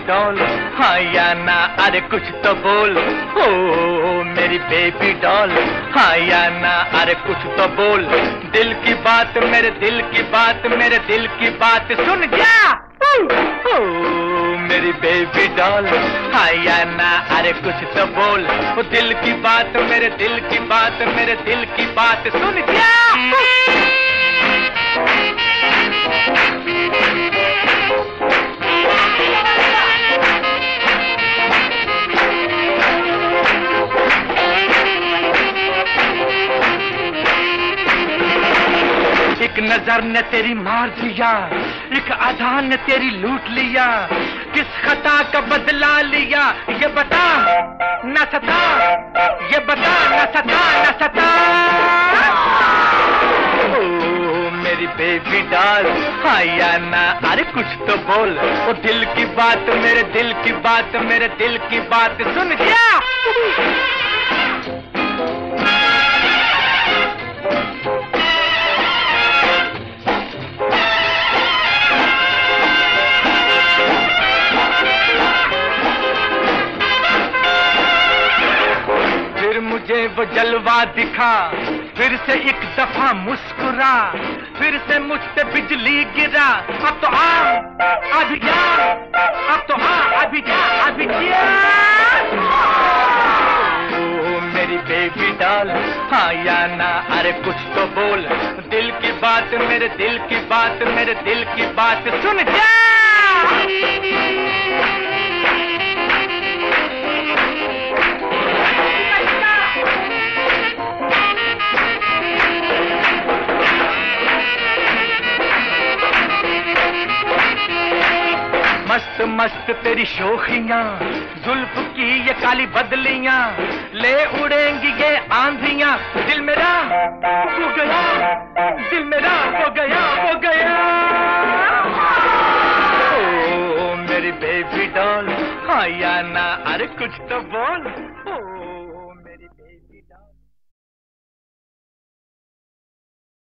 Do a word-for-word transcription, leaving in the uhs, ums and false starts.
Doll, हाँ या ना, अरे कुछ तो बोल। ओ मेरी बेबी डॉल, हाँ या ना, अरे कुछ तो बोल। दिल की बात, मेरे दिल की बात, मेरे दिल की बात सुन जा। ओ मेरी बेबी डॉल, हाँ या ना, अरे कुछ तो बोल। वो दिल की बात, मेरे दिल की बात, मेरे दिल की बात सुन जा। एक नजर ने तेरी मार दिया, एक आधार ने तेरी लूट लिया। किस खता का बदला लिया ये बता, न सता, ये बता, न सता, न सता। ओ मेरी बेबी डॉल, हाँ या ना, अरे कुछ तो बोल। वो दिल की बात, मेरे दिल की बात, मेरे दिल की बात सुन जा। मुझे वो जलवा दिखा, फिर से एक दफा मुस्कुरा, फिर से मुझ पे बिजली गिरा। अब तो आ, अभी जा, अब तो आ, अभी जा, अभी जा। ओ मेरी बेबी डॉल, हाँ या ना, अरे कुछ तो बोल। दिल की बात, मेरे दिल की बात, मेरे दिल की बात सुन जा। मस्त मस्त तेरी शोखियां, जुल्फ की ये काली बदलियां, ले उड़ेंगी ये आंधियां। दिल मेरा हो गया, दिल मेरा हो गया, हो गया। ओ मेरी बेबी डॉल, हाँ या ना, अरे कुछ तो बोल।